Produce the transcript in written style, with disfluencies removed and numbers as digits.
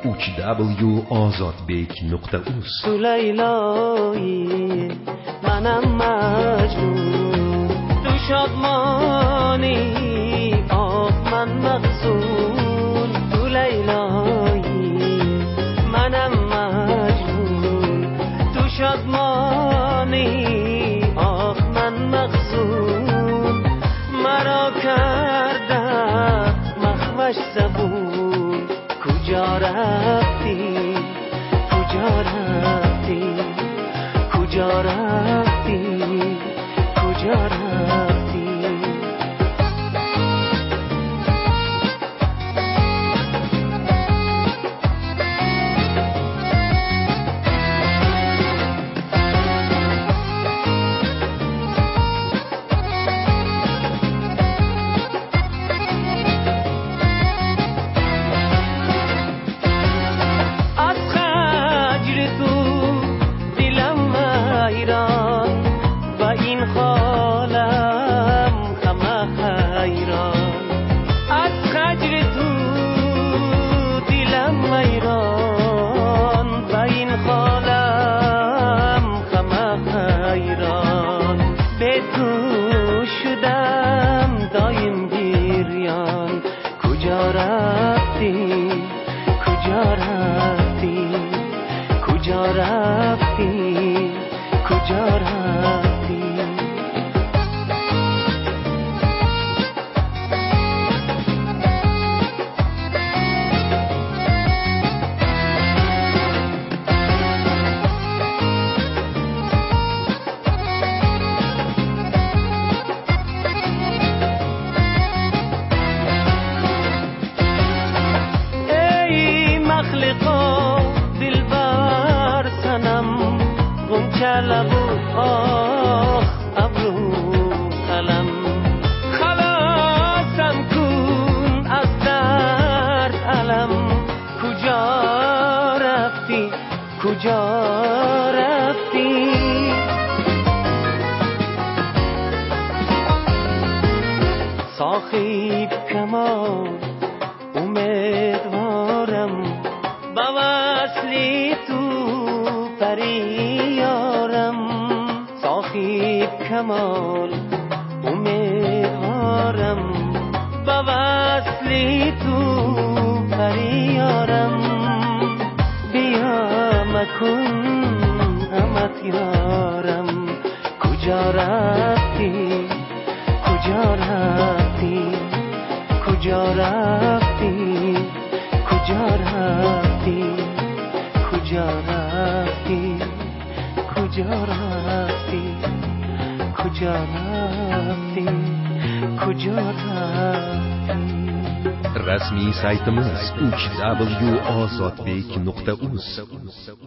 www.azadbek.uz. تو لیلایی منم مجنون، تو شادمانی آه من مغزون. تو لیلایی منم مجنون، تو شادمانی آه من مغزون. مرا کرده مخمش زبون، کجا رفتی کجا رفتی کجا رفتی کجا رفتی. کجا رفتی کجا رفتی کجا رفتی کجا رفتی. دلبر سنم غنچه لبو آخ ابرو قلم، خلاصم کن از درد علم. کجا رفتی کجا رفتی. صاحب کمال امیدوارم، با وصلی تو پریارم. صاحب کمال امیدوارم، با وصلی تو پریارم. بیا مکن غمت یارم. کجا رفتی کجا رفتی کجا رفتی کجا رفتی کجا رفتی کجا رفتی کجا رفتی کجا رفتی. Rasmiy saytimiz www.azadbek.uz.